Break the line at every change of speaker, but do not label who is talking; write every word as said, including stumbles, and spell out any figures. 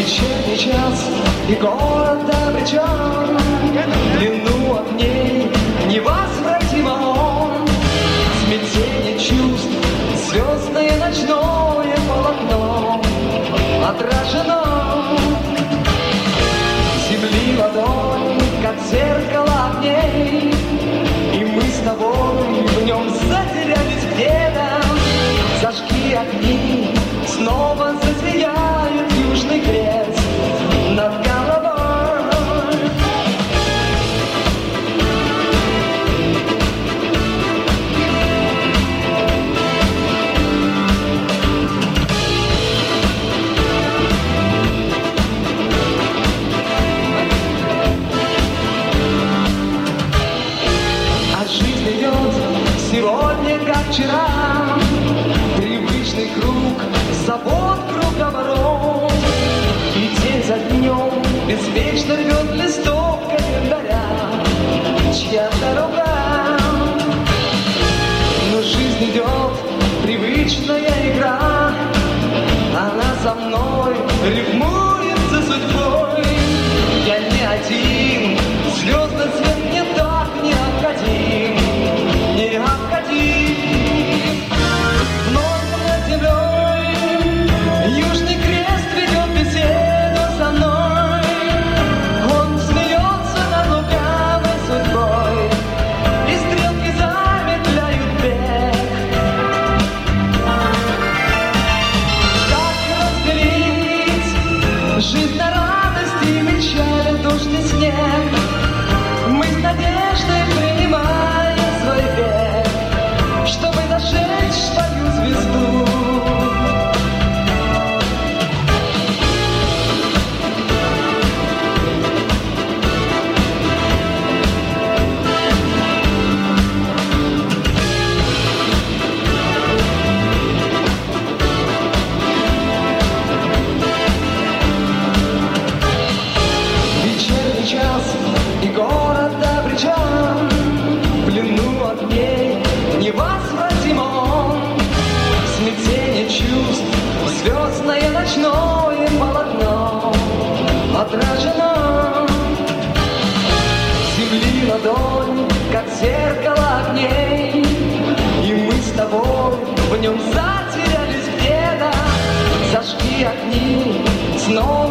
Вечерний час, и город обречен, длину огней невозвратимо он. Смятение чувств, звездное ночное полотно отражено. Земли ладонь, как зеркало огней, и мы с тобой в нем затерялись где-то. Зажги огни, снова засияет южный крест над головой. А жизнь идет сегодня, как вчера. Привычный круг забот, круговорот. И день за днем беспечно рвет листок календаря чья-то рука. Но жизнь идет, привычная игра. Она за мной рифмуется судьбой. Я не один, звездный цвет мне так необходим, необходим. Вновь над землей южный крест ведет беседу со мной. Он смеется над лукавой судьбой, и стрелки замедляют бег. Как разделить жизнь на радость и печаль, дождь и снег? Мы с надеждой принимаем свой век, чтобы зажечь свою звезду. Вечерний час, и город обречен, в плену огней невозвратимо он. Смятение чувств, звездное ночное полотно отражено. Земли ладонь, как зеркало огней, и мы с тобой в нем затерялись где-то. Зажги огни, снова